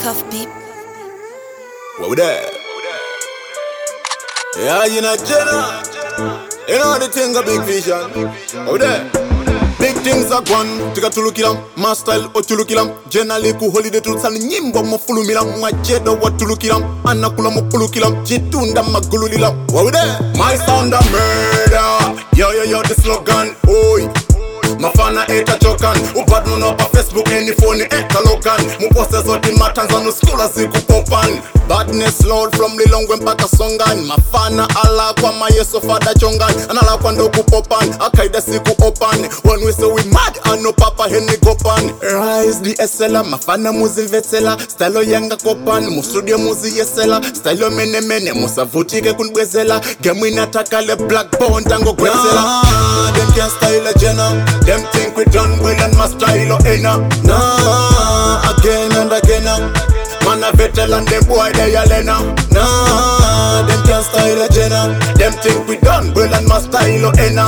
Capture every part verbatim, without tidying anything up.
Cuff beep. What we there? Yeah, you know, Jenna. You know the thing a big vision. What we there? Big things are gone. Tika tulukilam, my style o tulukilam. Jenna liku holiday tulsal nyimbo mo fulumilam. Majedo wa tulukilam, anakula mo pulukilam. Jitunda magululilam. What we there? My sound a murder. Yo yo yo the slogan. Oi. Mafana eta chokan Ubadnu no pa Facebook any phone eta lokan Mupose zoti matanza no skula ziku popan Badness Lord from Lilongwe mpaka Songan Mafana ala kwa mayeso fada chongan Anala kwa ndoku popan Akaida siku opan When we say we mad ano papa heni gopan Rise the esela Mafana muzi vetsela Stylo yanga kopan Mustudio muzi yesela Stylo mene mene Musavutike kunbwezela Gemu inataka le black bone tango kwezela Nah, them can't style a Jenna Them think we done well and my style or enna. Nah, again and again. Man a veteran, them boy they a lena. Nah, them can't style a Jenna. Them think we done well and my style or enna.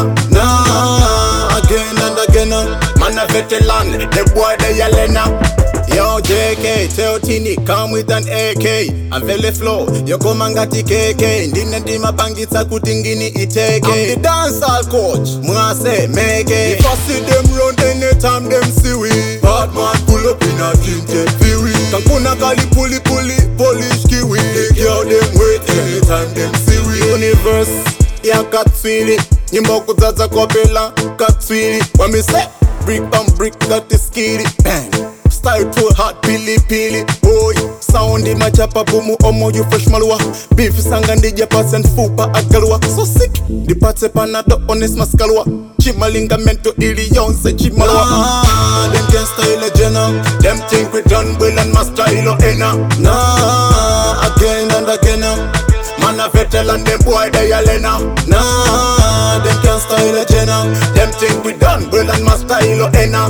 Nah, again and again. Man a veteran, them boy they a lena. Yo J K, tell Tini, come with an A K. I'm very flow, yo come and got K K. Ndine ndima bangitsa kutingini iteke. I'm the dancehall coach, mwa say make it. If I see them run anytime them see we. Bad man pull up in a tinted fury. Kankuna kali puli puli, polish kiwi. They girl them wait anytime them see we. Universe, ya katswili. Nyimbo kuzaza kopela, katswili. When me say, brick on brick, got the skitty. Bang. Style too hot, pili pili, boy. Sound in my chapa bumu omo you fresh malwa. Beef sanga ndija and fupa agalwa. So sick, the pate panado honest maskalwa. Chimalinga mento ili yonse chimalwa. Nah, them can't style a Jenna. Them think we done well and my style o enna. Nah, again and again. Man a veteran, them boy they a lena. Nah, them can't style a Jenna. Them think we done well and my style o enna.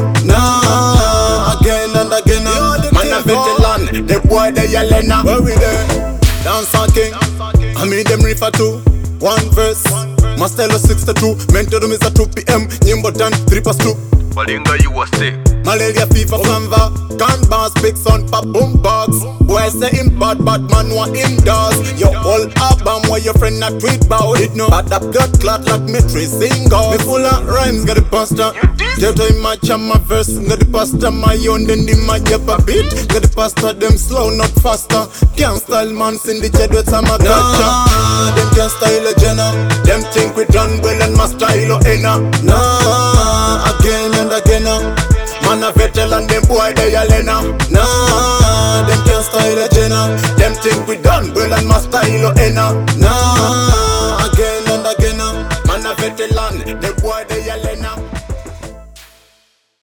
Nah, again and again. Man a veteran, them boy they a lena. Where we there? Dance king. I made them refer to one verse. My style was sixty-two. Mentor is at two P M. Nyimbo done three past two. Balinga you was sick. Malaria fever flamva. Gun bars, big son, pop boom box. Boy say him bad, bad man want him does. Your whole album where your friend not tweet about it no. Bad up blood clot like me three singles. Me full of rhymes, got the pasta. Jeto in my cham my verse, got the pasta. My own then the my yapa beat. Got the pasta, them slow not faster. Can't style man in the jet with some gotcha. Nah, them can't style a Jenna. Them think we done well and my style o enna. Nah, again and again. Man a veteran, them boy they a lena. Nah, them can't style a Jenna. Them think we done well and my style o enna. Nah, again and again. Man a veteran, them boy they a lena.